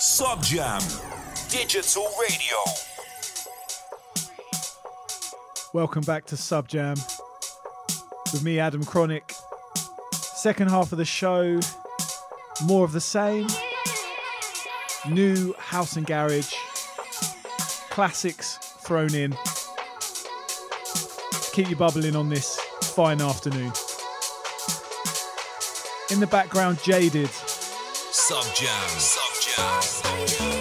Sub Jam Digital Radio. Welcome back to Sub Jam with me, Adam Chronic. Second half of the show, more of the same. New house and garage, classics thrown in to keep you bubbling on this fine afternoon. In the background, Jaded. Sub Jam. Sub Jam.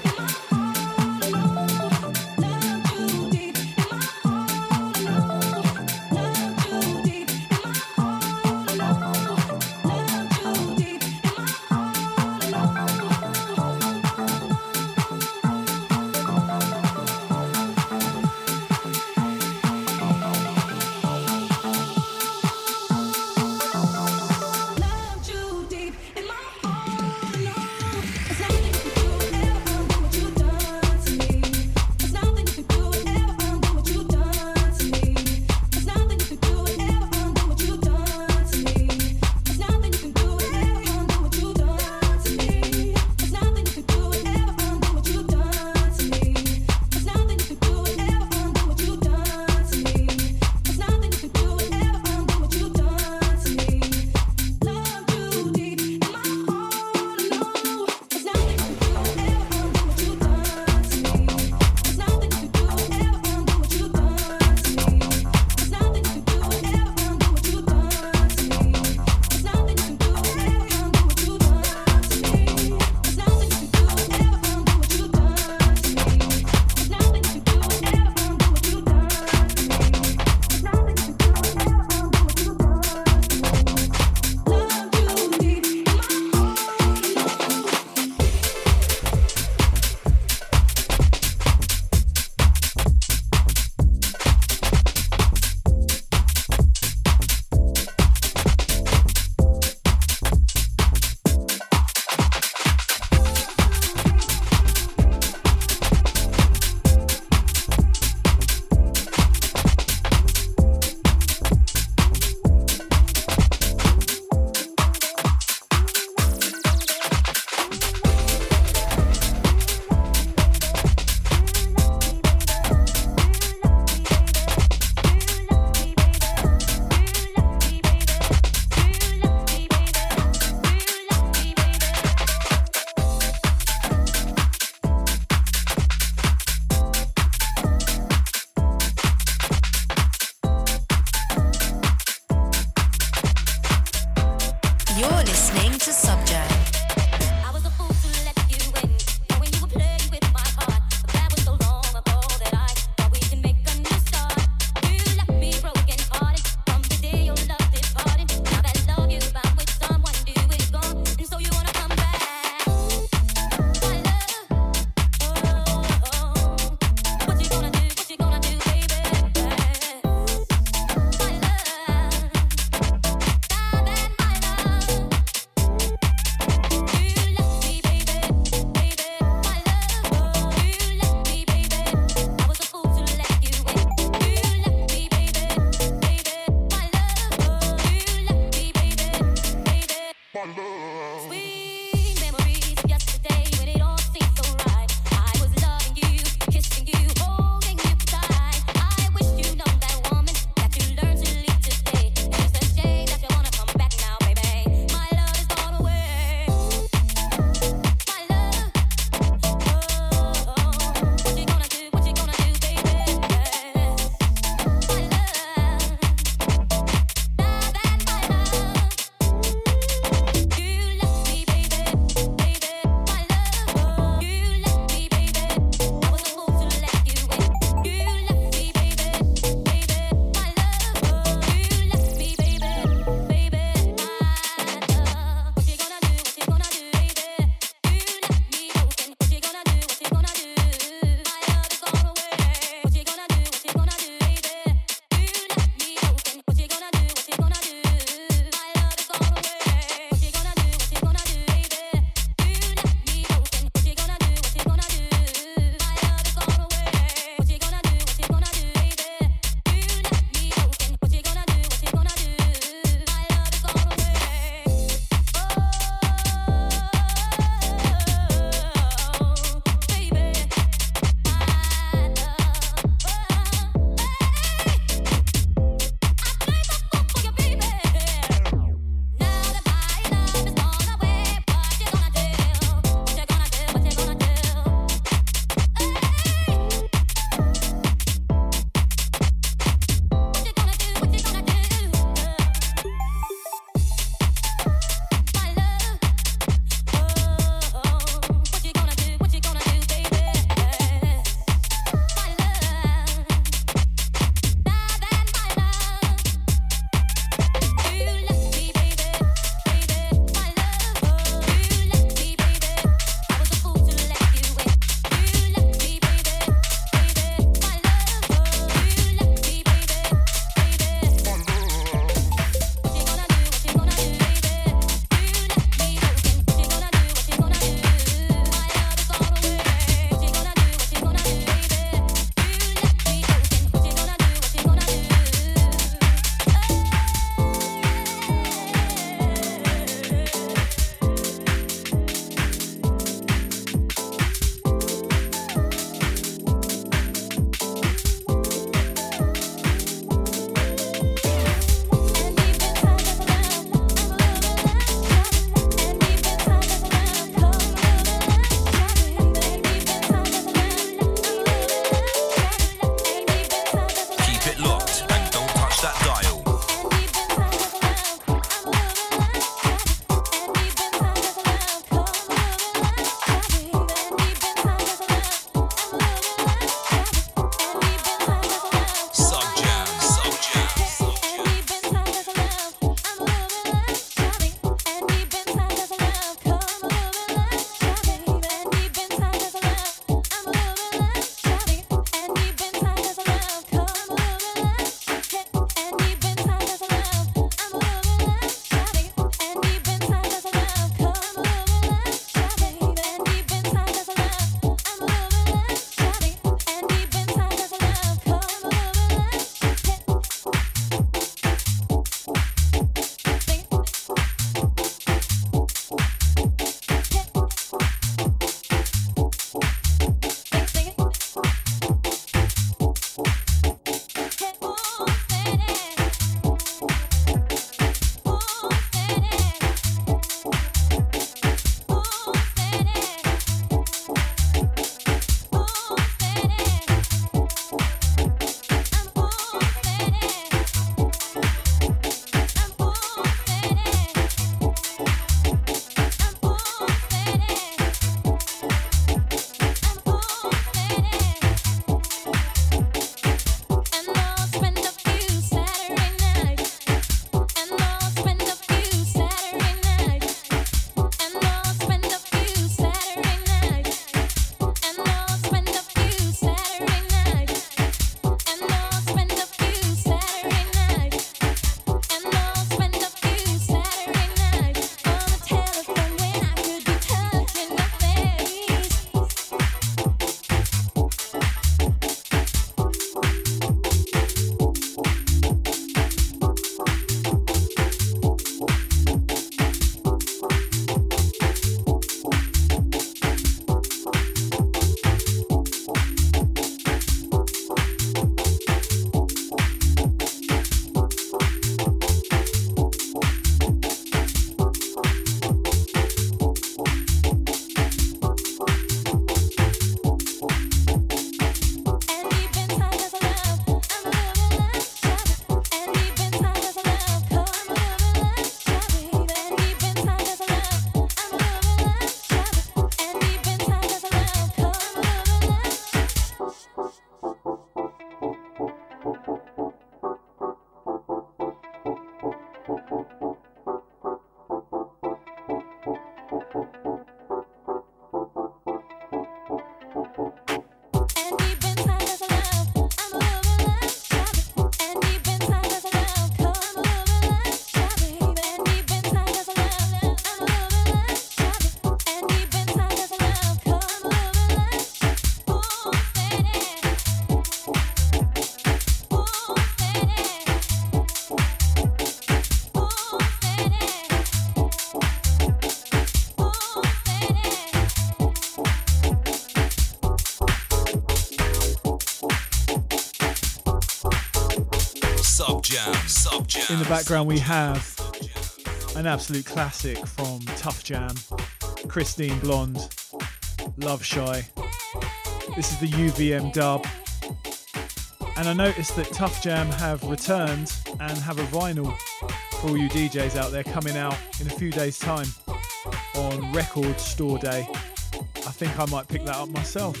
In the background we have an absolute classic from Tough Jam, Christine Blonde, Love Shy. This is the UVM dub. And I noticed that Tough Jam have returned and have a vinyl for all you DJs out there coming out in a few days' time on Record Store Day. I think I might pick that up myself.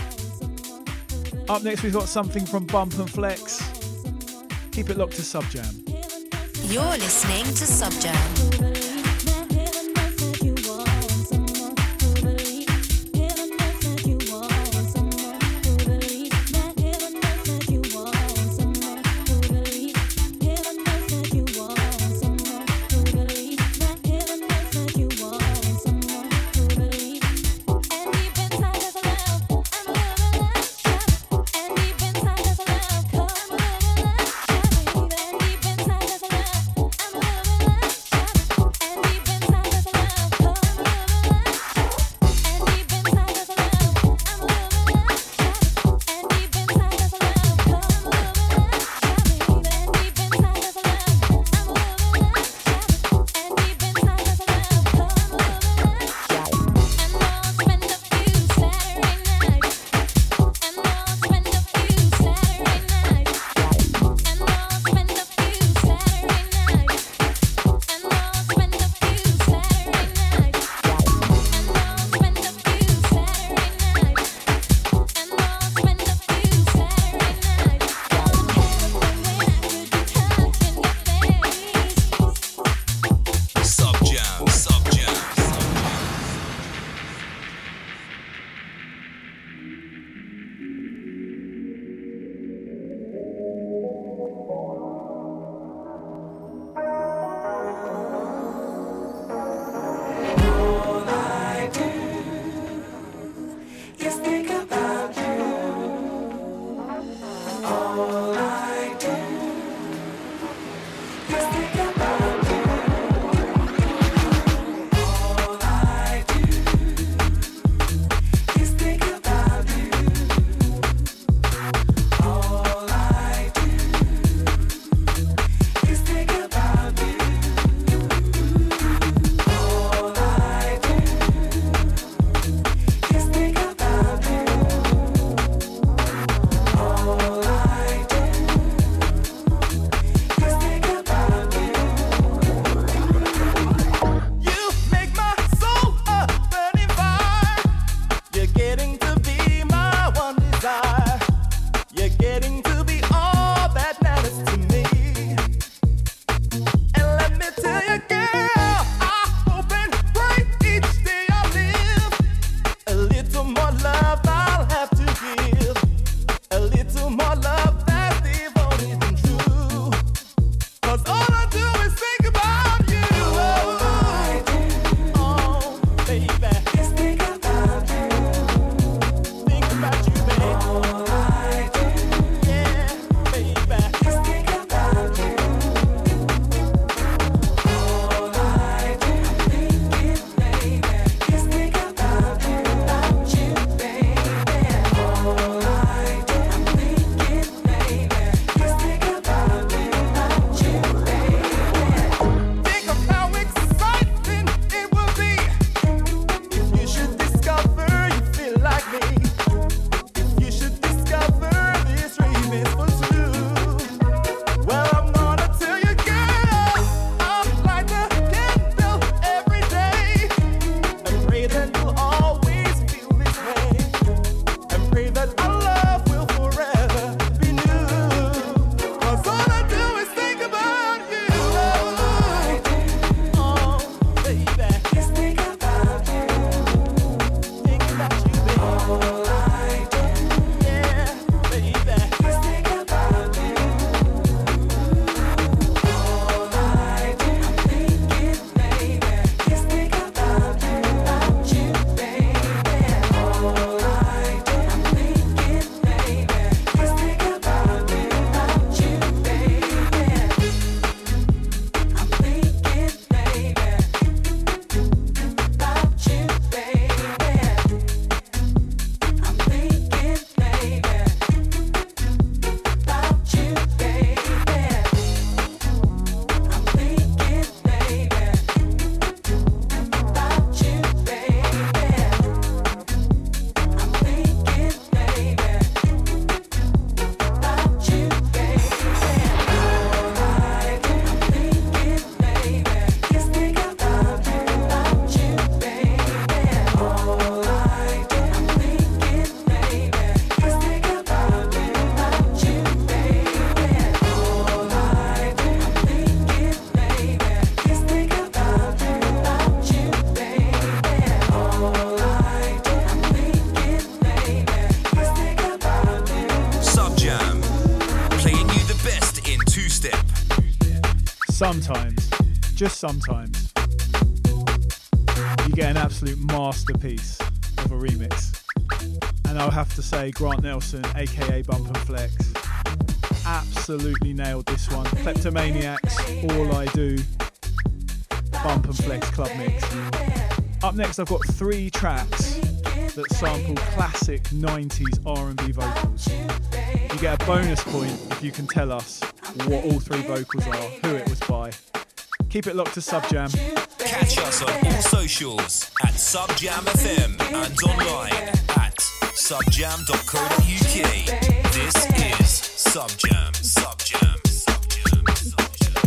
Up next we've got something from Bump and Flex. Keep it locked to Subjam. You're listening to Subjam. sometimes, just sometimes, you get an absolute masterpiece of a remix. And I'll have to say Grant Nelson, aka Bump and Flex, absolutely nailed this one. Kleptomaniacs, All I Do, Bump and Flex Club Mix. Up next I've got 3 tracks that sample classic 90s R&B vocals. You get a bonus point if you can tell us what all 3 vocals are, who it was by. Keep it locked to Subjam. Catch us on all socials at Subjam FM and online at subjam.co.uk. This is Subjam, Subjam, Subjam, Subjam.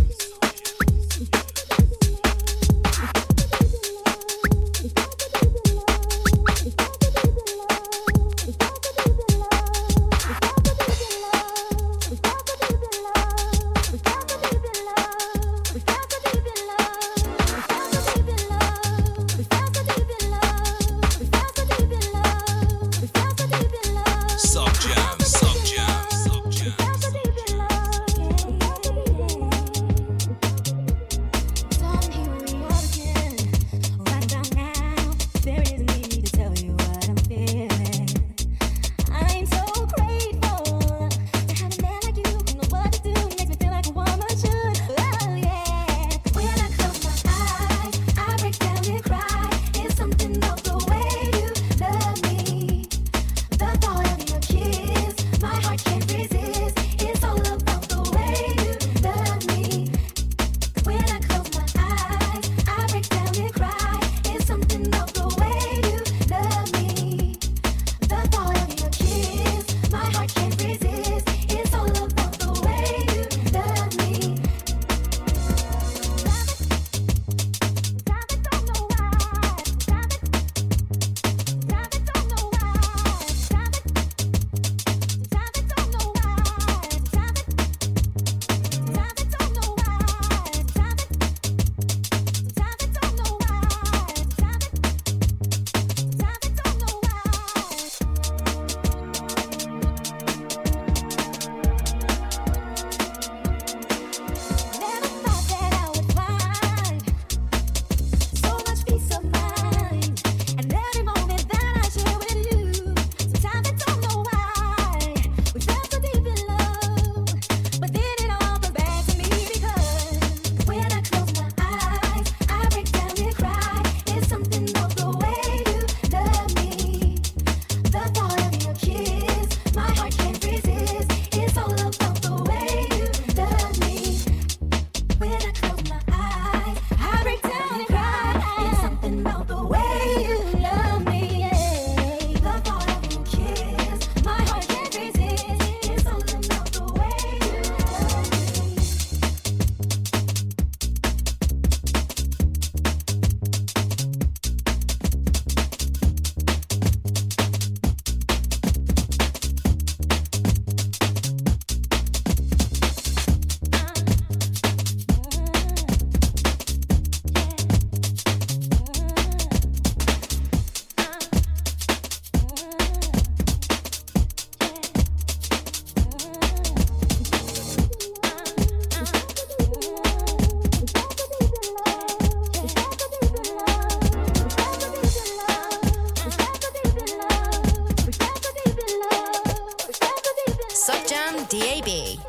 DAB.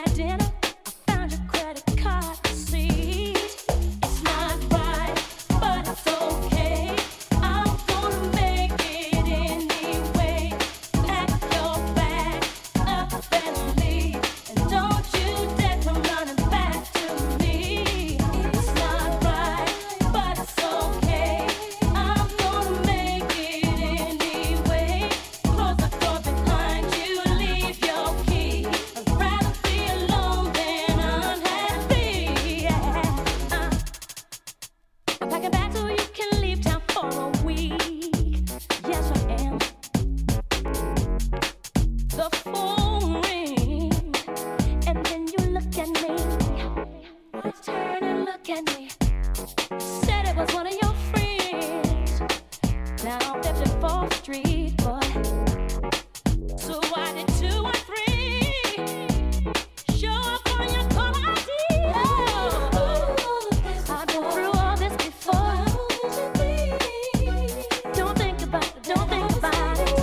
But at me. Said it was one of your friends down 54th Street, boy. So why did 213 show up on your call ID? I've been through all this before. Don't think about it, don't think about it.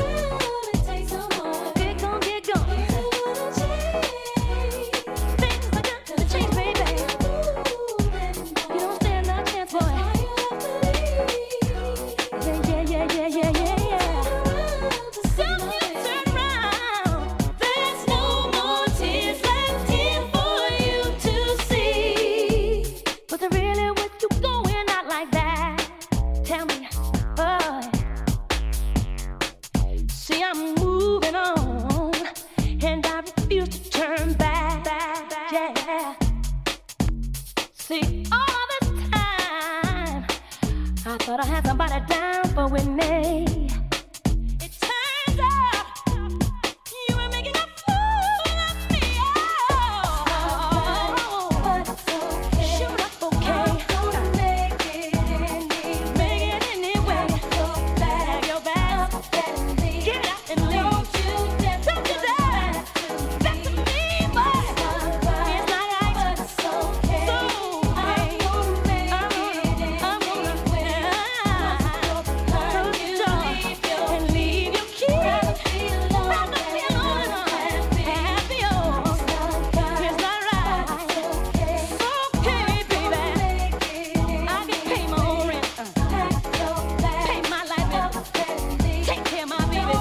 Get gone, get gone. Things are got to change, baby. You don't stand a chance, boy. Yeah. So you turn round. There's no more tears left here for you to see. Was it really with you going out like that? Tell me, boy. See, I'm moving on, and I refuse to turn back. Yeah. See, all this time, I thought I had somebody down for with me. It turns out you were making a fool of me. But it's okay. Shoot up, okay. Make it anyway. Pack your bags. Get up and leave. Don't you dare back to me, boy. It's not right. So I'm gonna make it and leave your kids. Rather be alone and happy. It's not right. Okay, baby. I can pay my own rent, pay my light bill, take care of my babies.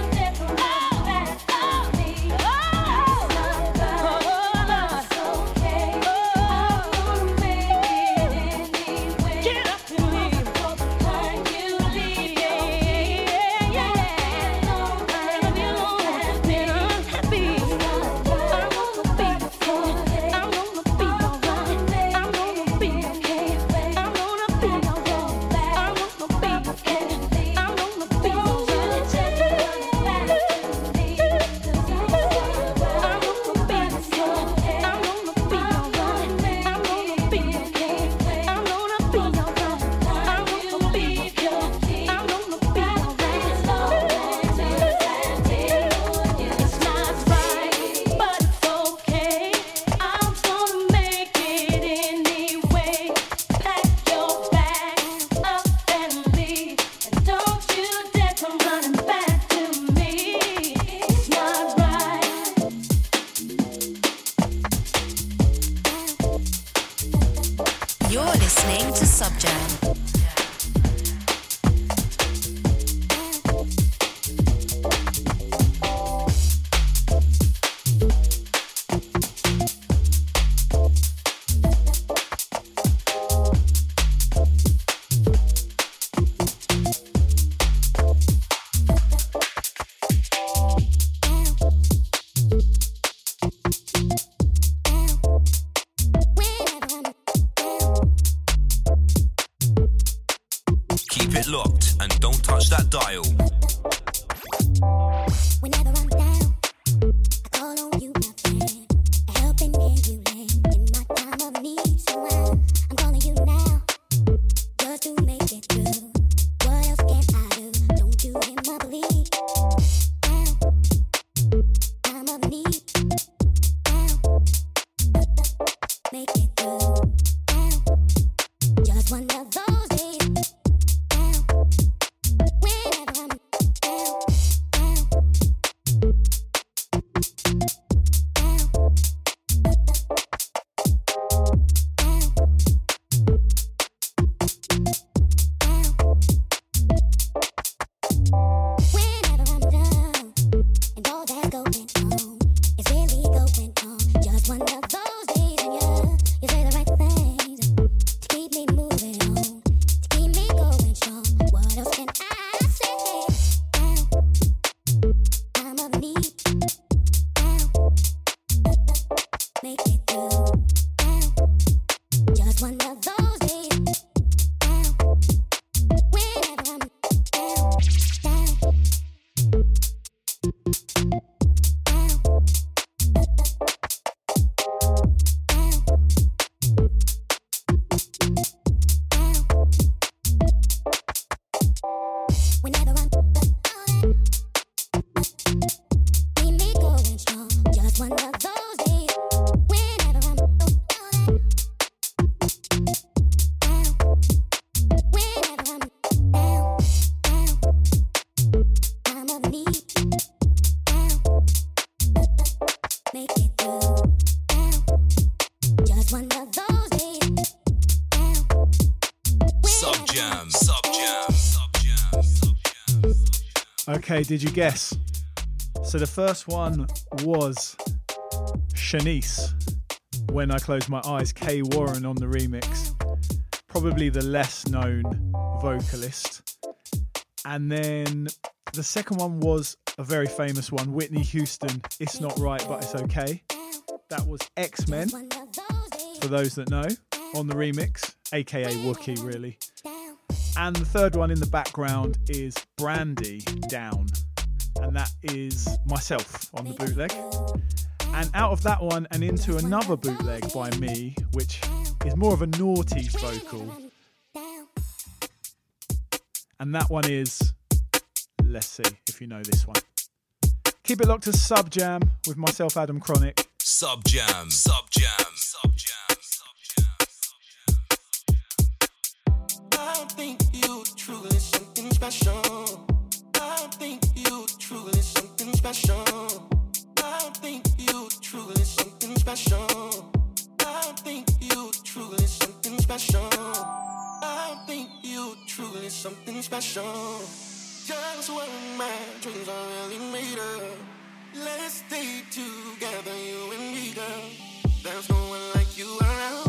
Get up and leave. It's not right, but it's okay. I'm gonna make it anyway. Pack your bags up and leave, and don't you dare come running back to me. It's not right. You're listening to Subjam. Keep it locked and don't touch that dial. Whenever I'm down, I call on you, my friend. A helping hand you lend in my time of need. So I'm calling you now, just to make it through. What else can I do? Don't you hear my plea? Down, time of need. Down, make it through. Down, just one of those days. Down, whenever I'm down. Whenever I'm down, and all that's going on is really going on. Just one of those days, and you say the right things to keep me moving on. Subjam. Subjam. Okay, did you guess? So the first one was Shanice, When I Close My Eyes, Kay Warren on the remix. Probably the less known vocalist. And then the second one was a very famous one, Whitney Houston, It's Not Right But It's Okay. That was X-Men, for those that know, on the remix, aka Wookie really. And the third one in the background is Brandy, Down, and that is myself on the bootleg. And out of that one and into another bootleg by me, which is more of a noughties vocal, and that one is, let's see if you know this one. Keep it locked to Subjam with myself, Adam Chronic. Subjam. I think you truly something special. I think you truly something special. I think you truly something special. I think you truly something special. I think you truly something special. Just when my dreams are really made up. Let's stay together, you and me, girl. There's no one like you around.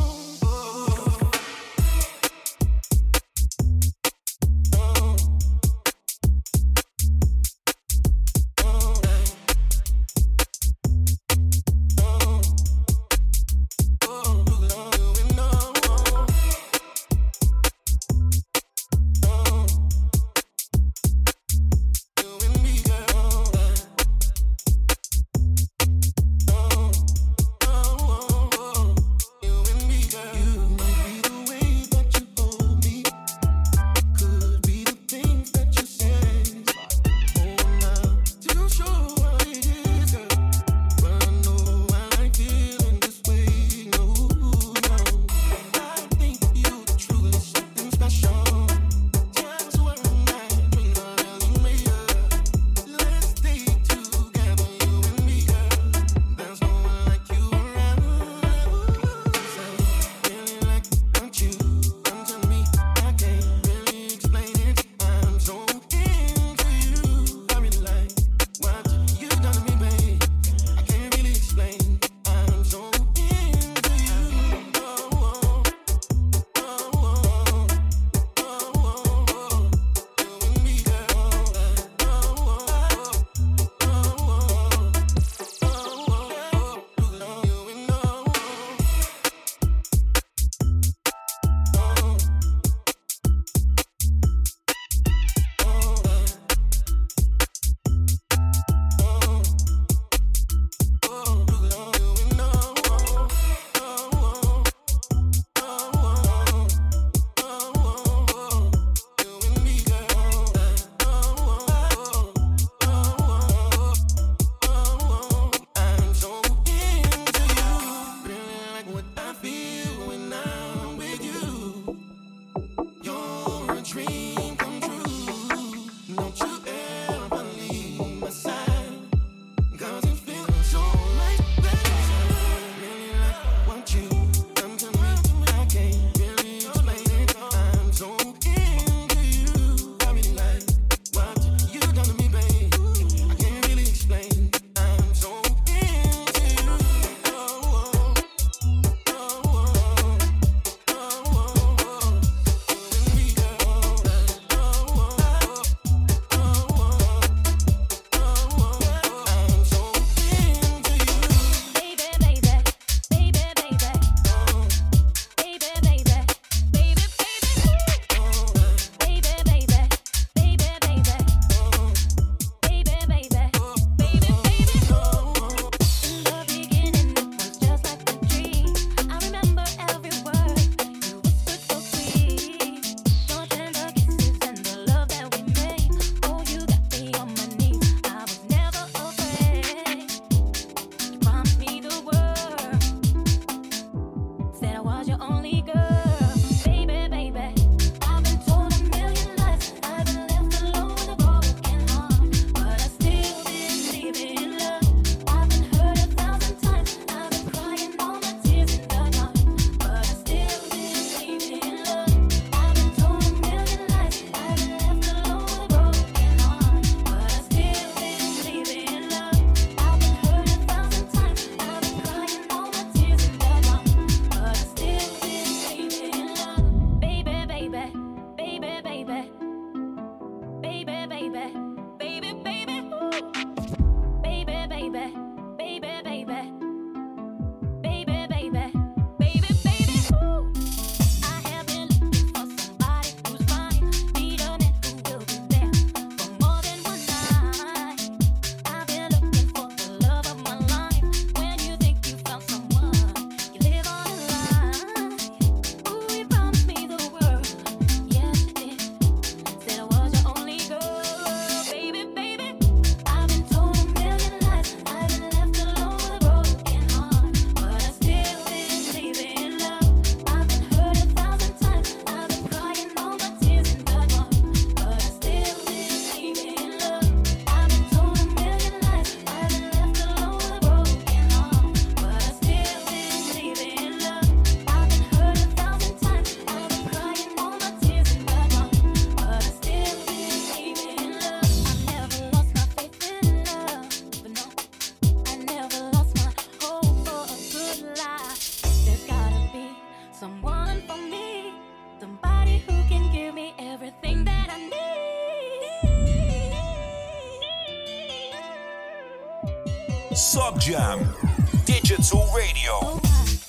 Sub Jam Digital Radio.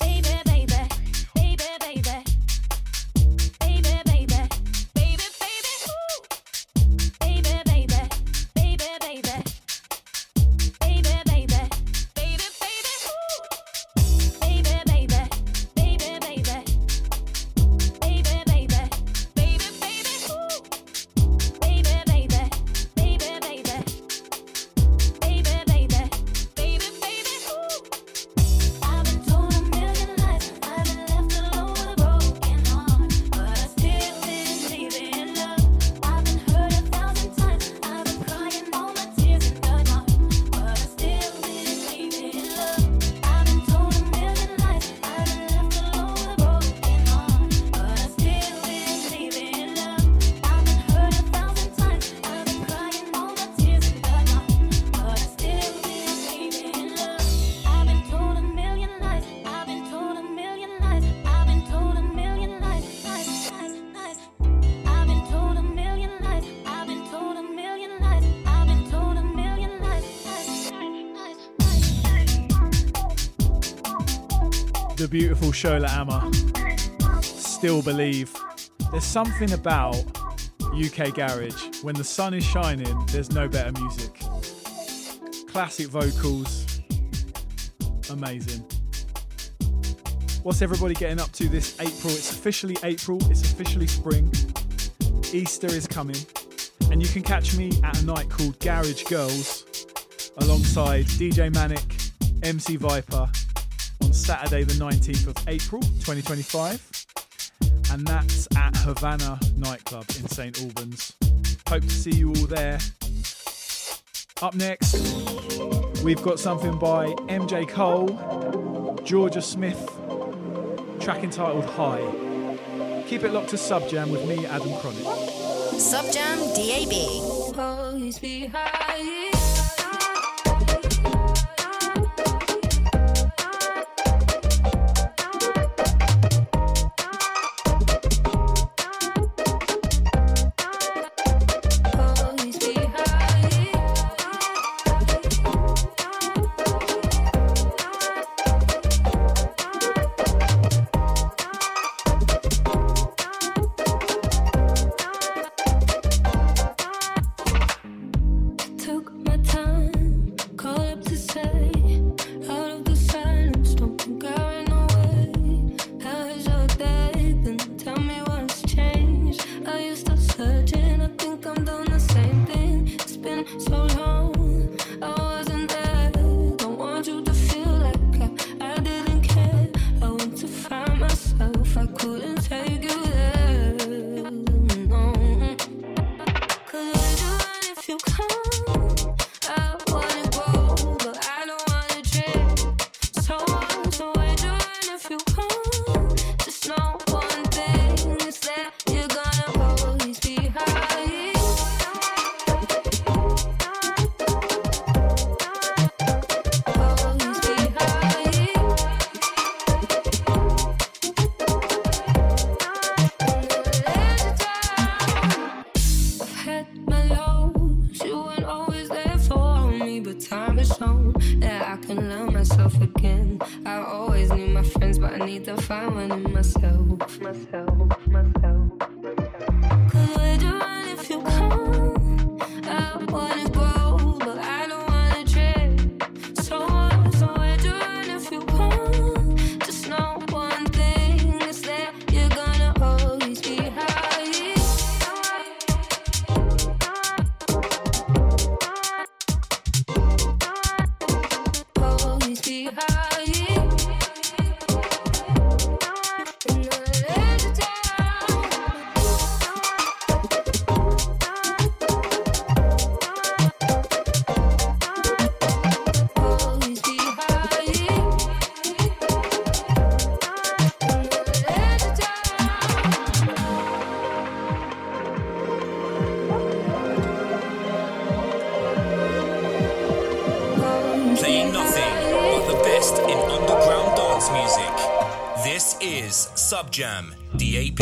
The beautiful Shola Amma. Still believe. There's something about UK garage. When the sun is shining, there's no better music. Classic vocals. Amazing. What's everybody getting up to this April? It's officially April. It's officially spring. Easter is coming. And you can catch me at a night called Garage Girls alongside DJ Manic, MC Viper, on Saturday the 19th of April 2025, and that's at Havana nightclub in St Albans. Hope to see you all there. Up next, we've got something by MJ Cole, Georgia Smith, track entitled High. Keep it locked to Sub Jam with me, Adam Chronic. Sub Jam DAB. Always be high. Sub Jam DAB.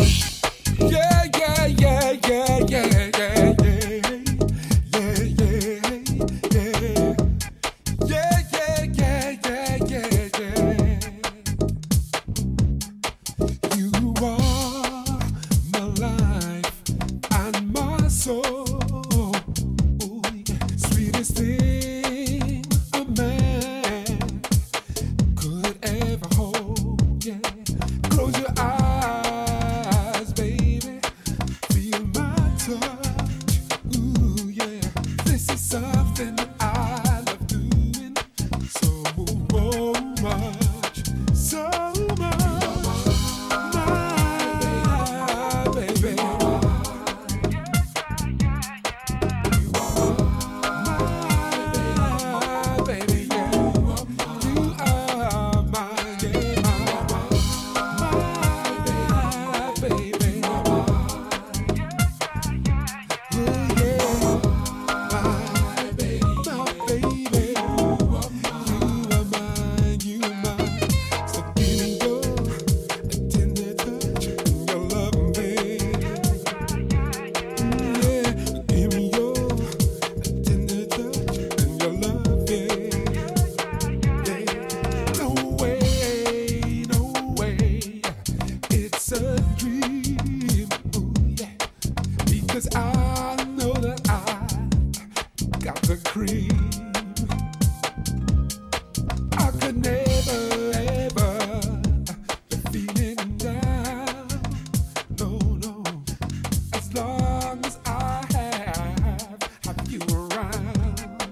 Yeah, yeah, yeah, yeah, yeah, yeah, yeah. Yeah, yeah, yeah. Yeah, yeah, it's a dream. Ooh, yeah. Because I know that I got the cream. I could never, ever be feeling down. No, no. As long as I have you around.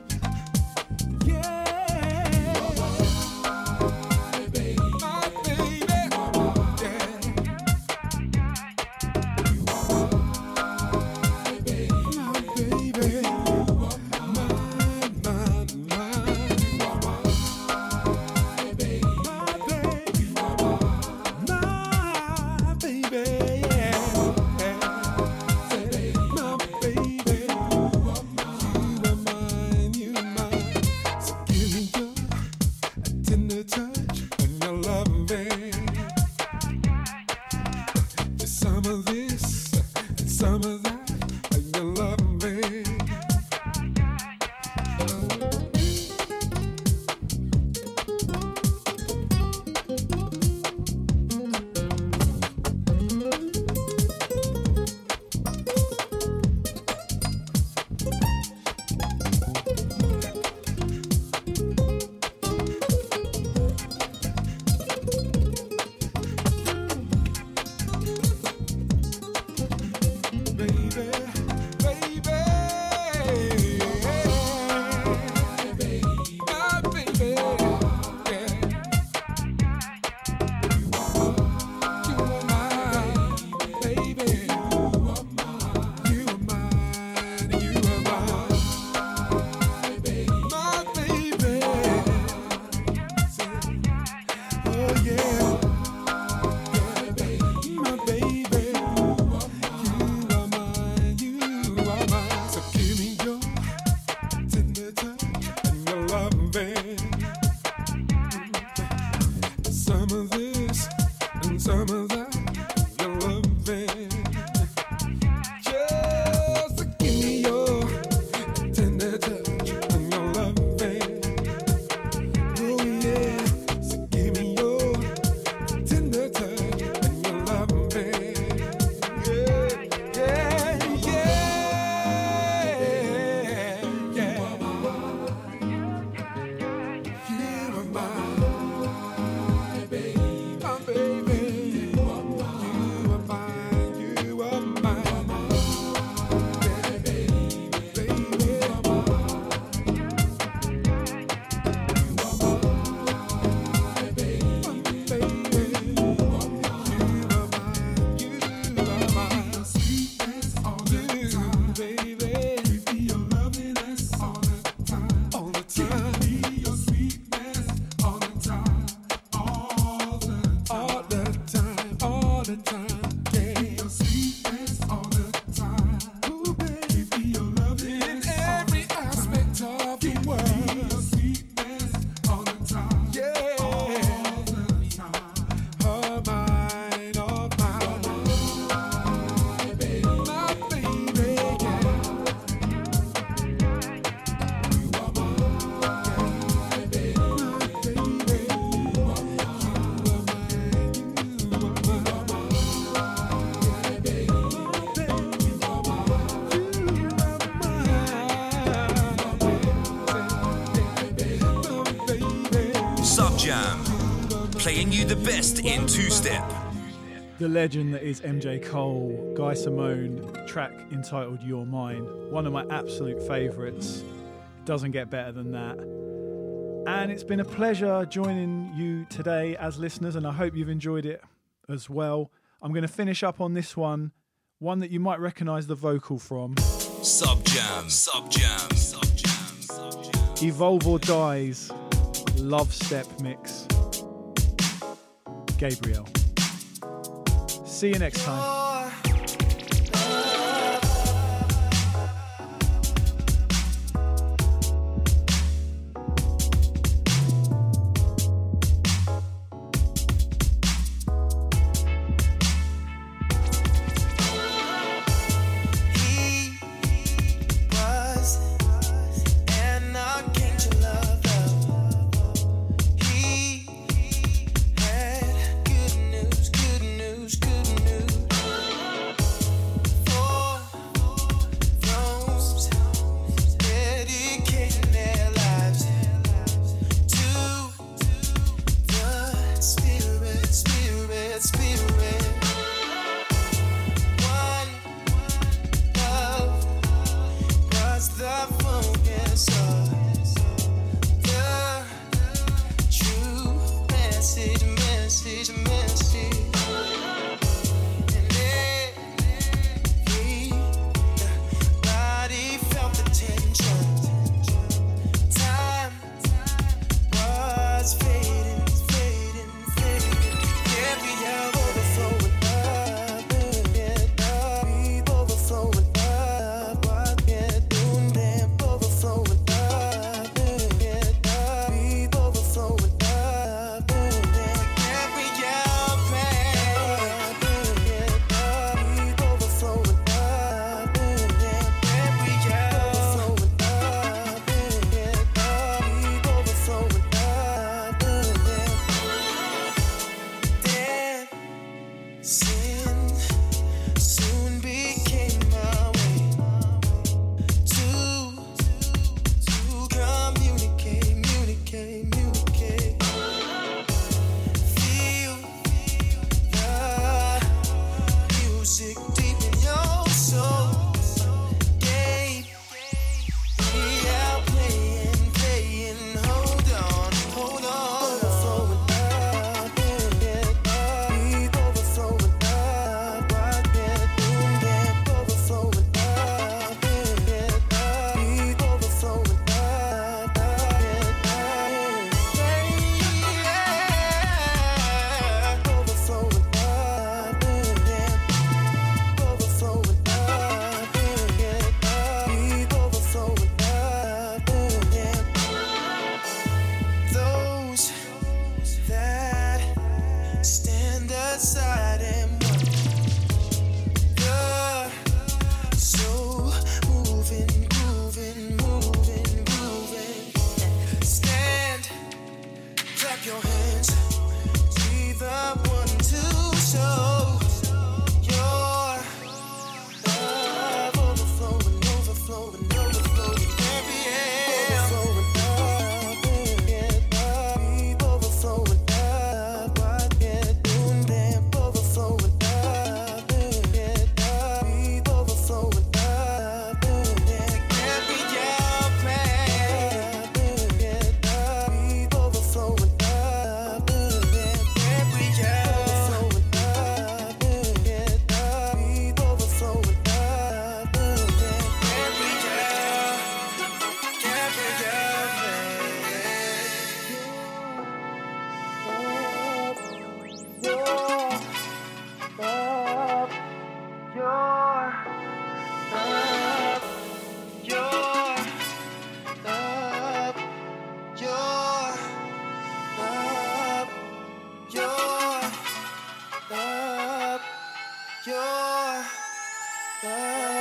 Yeah. My baby. My baby. Yeah. My baby. My baby. Jam, playing you the best in two-step. The legend that is MJ Cole, Guy Simone, track entitled You're Mine. One of my absolute favourites. Doesn't get better than that. And it's been a pleasure joining you today as listeners, and I hope you've enjoyed it as well. I'm going to finish up on this one that you might recognise the vocal from. Sub Jam. Evolve or Dies, Love Step mix. Gabriel. See you next time. Good news, Sin soon became my way to communicate. Feel the music deep in your soul. Game we out playing. Hold on. Overflowing up, keep overflowing up. Rock it, boom, yeah, overflowing up, keep overflowing up. Those that stand aside and watch the soul moving. Stand, clap your hands, be the one to show your love overflowing. Every air. Overflowing up, rock it, boom, bam, overflowing up, keep overflowing up, every year plan, keep overflowing up, every year overflowing up, keep overflowing up, every your love.